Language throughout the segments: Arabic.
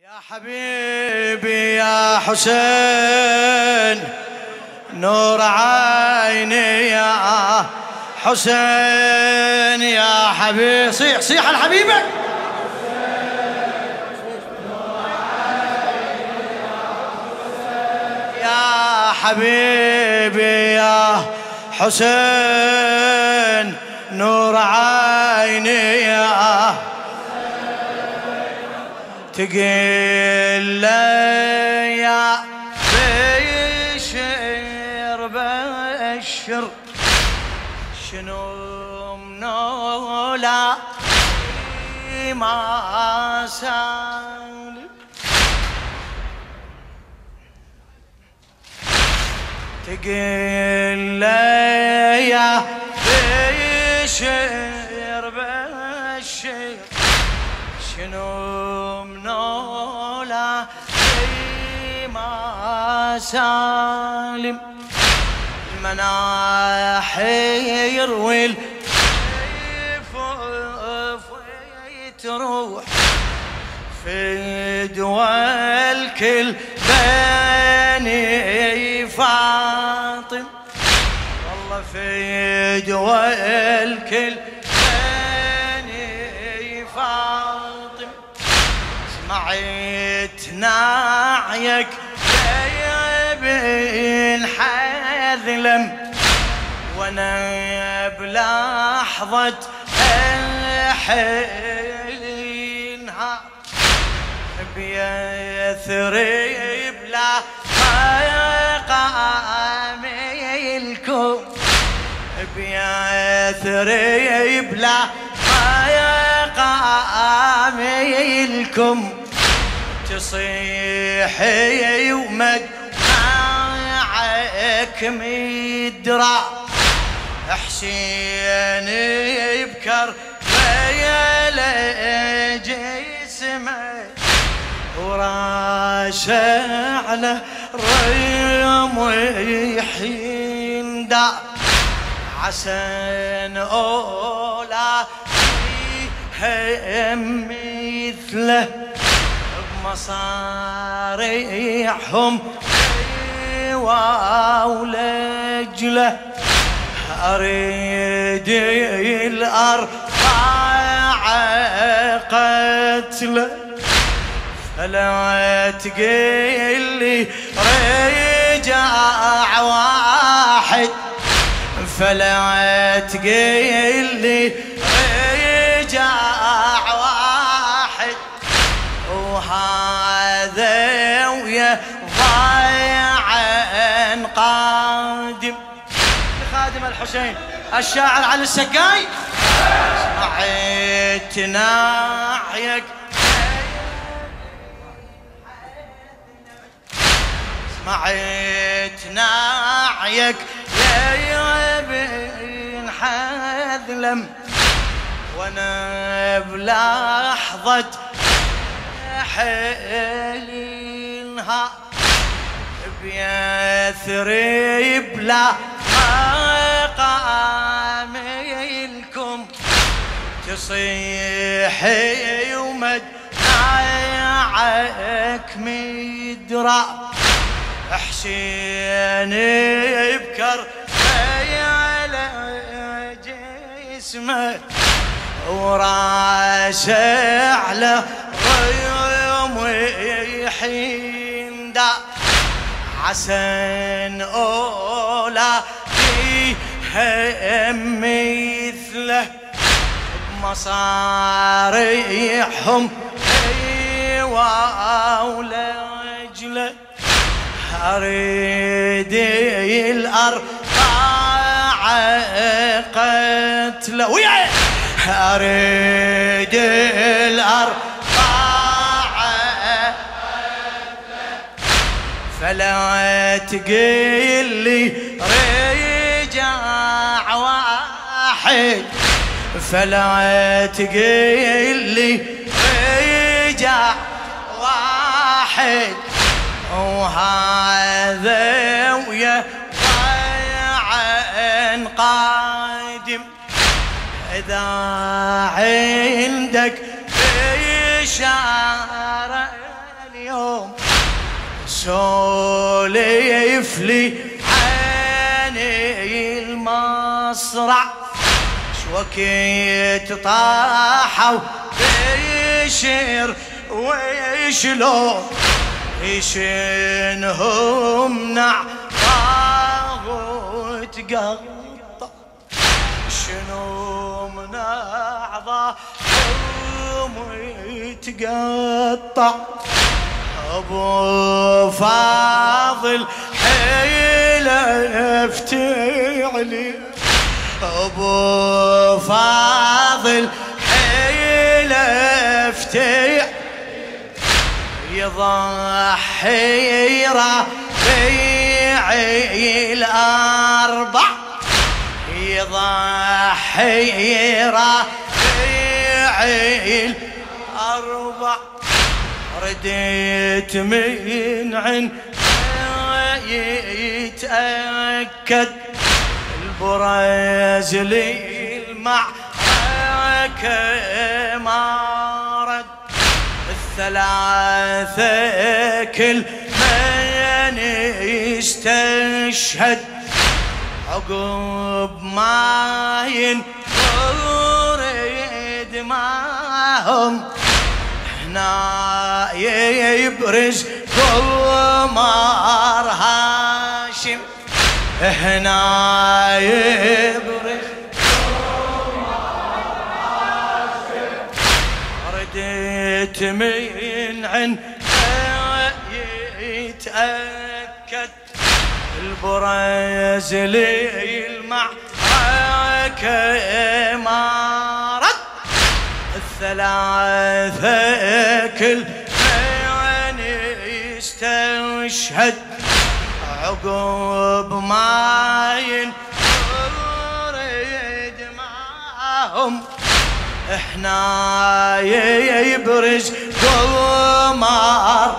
يا حبيبي يا حسين نور عيني يا حسين يا حبيبي صيح صيح على حبيبك يا حبيبي يا حسين نور عيني يا تقل لي يا بشر بشر شنو منولا ما سالم تقل لي يا بشر بشر شنو منولا ما سالم المناحي يروي تروح في دول كل بني فاطم والله في دول كل بني فاطم سمعت ناعيك يا ابن حذلم وانا بلحظة حينها بيثرب لا قام الكون بيثرب لا قام الكم تصيحي ومدمعك مدرع حسين يبكر ليالي جسمه وراسه على رمح يندع عسن أولى هم مثله بمصاريحهم وولجله أريد الأربعة قتله فلا تقل لي رجع واحد فلا تقل لي رجع واحد وهذا ويا ضايع قادم خادم الحسين الشاعر علي السكاي سمعت ناحيك سمعت ناعيك يا ابن حذلم وانا بلحظة حيلها بيثرب لا قام الكم تصيحي ومدمعك مدرع حسين يبكر على جسمه وراسه على رمح يندع عسن أولى هم مثله بمصاريحهم وولجله أريد الأربعة قتله ويا أريد الأربعة فلا تقل لي رجع واحد فلا تقل لي رجع واحد وهذا ويا ضايع قادم إذا عندك إشارة سولف لي عيني المصرع شوكيت طاحوا بيشير ويشلون يشنهم نعضا وتقطع شنو منعضا ويتقطع ابو فاضل حلفت علي ابو فاضل حلفت يضحي ربيعي الاربع يضحي ربيعي الاربع رديت من عن يتأكد البرز لي المعركة ما رد الثلاثة كل من يستشهد عقب ما ينفرد معهم هنا يبرز قمر هاشم هنا يبرز قمر هاشم رديت من عن يتأكد البرز لي المعركة ما رد الثلاثة كل من يستشهد عقب ما ينفرد معهم احنا يبرز قمر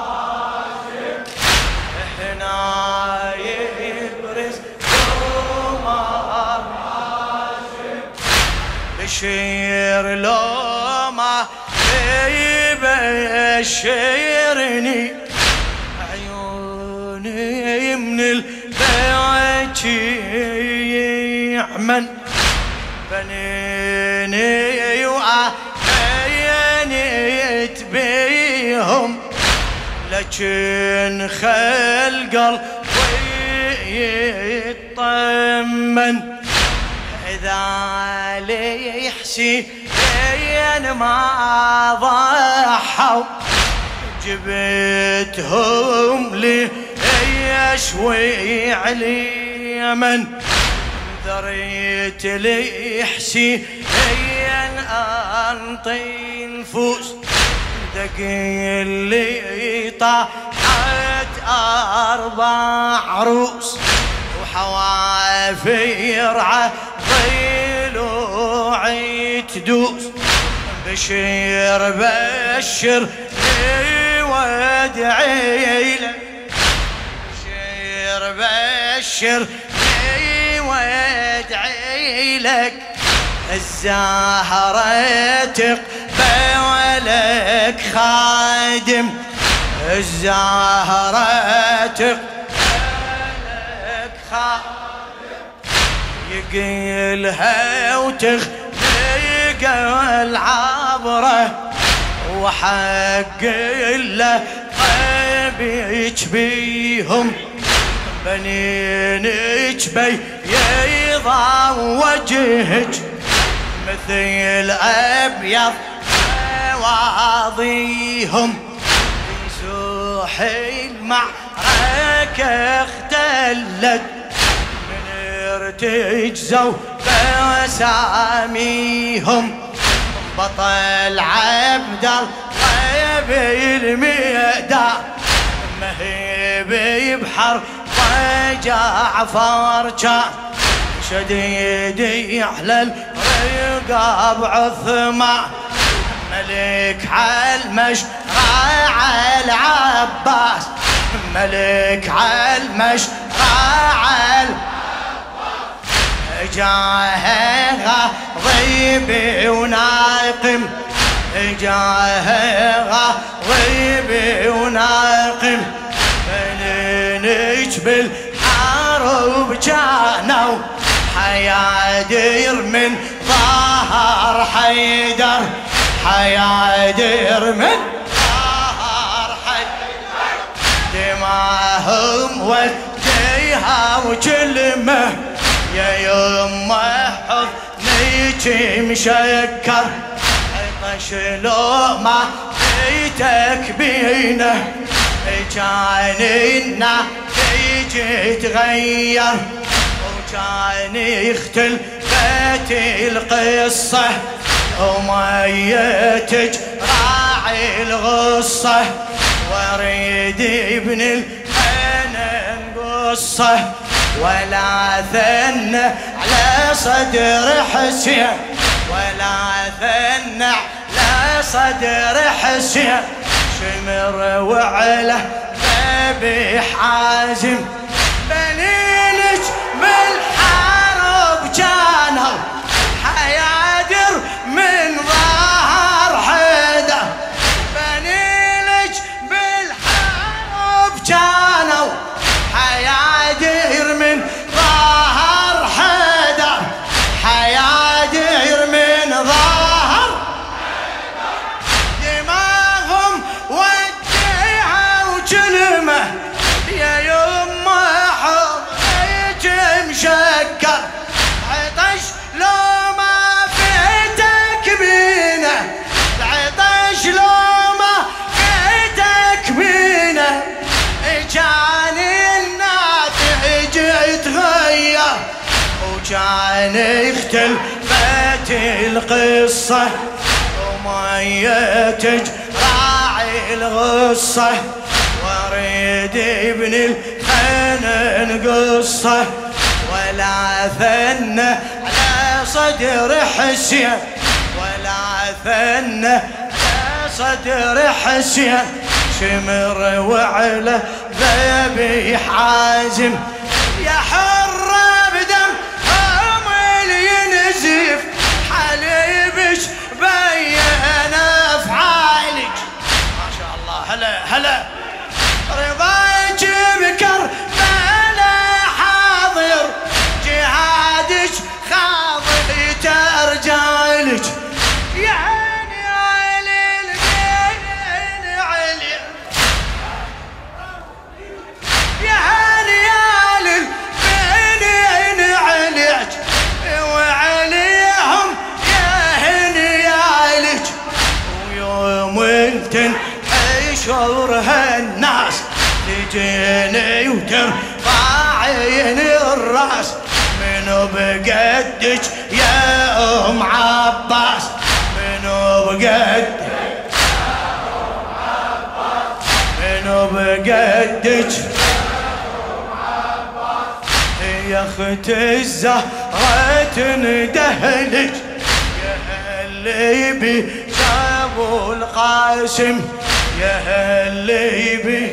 احنا يبرز قمر بشير لو ما يبشرني عيوني من البيت يعمل بنيني وعينيت بيهم لكن خلق قلبي يطمن إذا لي حسين ما ضحوا جبتهم لي يشوي عليمن ذريت لي حسين أنطي نفوس دقي اللي طاحت 4 عروس وحوافير ضلوعي تدوس بشير بشر لي وادعي لك بشير بشر لي وادعي لك الزهرة تقبلك خادم الزهرة تقبلك خادم يقيلها وتخلق العبرة وحق له قلبك بيهم بنينك بيضا وجهك مثل أبيض واضيهم سوحي المعركة اختلت من ارتجزوا بأساميهم بطل عبد الله بالميدان مهيب بحر وجعفر كان شديدي على الرقاب عثمان ملك عالمشرع العباس ملك عالمشرع جاها ضيبي وناقم جاها ضيبي وناقم بالحرب كانوا حيادر من ظهر حيدر حيادر من ظهر حيدر دماهم وديها وكلمة يا يمه حضنيك مشكر عطش لو ما بيتك بينه كان النتيج تغير وكان يختل بيت القصة وميتج راعي الغصة واريد ابن الحنان قصة ولا ثنى على صدر حسين ولا ثنى على صدر حسين شمر وعله ذبيح عازم بنينك بالحرب كانوا حيادر من ظهر حيدر بنينك بالحرب كانوا حيادر من ظهر حيدر حيادر من ظهر دماغهم وديها وكلمة يا يمه حضنيك مشكر عطش لو ما فيتك بينه العطش لو ما فيتك بينه كان الناتج يتغير وكان يختل بيت القصة وميتج راعي الغصة واريد ابن الحنان قصة ولا ثنى على صدر حسين ولا ثنى على صدر حسين شمر وعله ذبيح عازم يا حرة بدم أمل ينزف حليبش بين أفعالك ما شاء الله هلا هلا رضاك بكر بلا حاضر جهادك خاضر ترجالك يا عيني علي الدين علي يا هاني علي الدين عليك وعليهم يا هني عليك ويوم انت حشرها الناس تجيني وترفع عيني الراس منو بقدك يا ام عباس منو بقدك منو بقدك يا اخت الزهرة تندهلك يا اللي بي جابوا القاسم يا اللي بي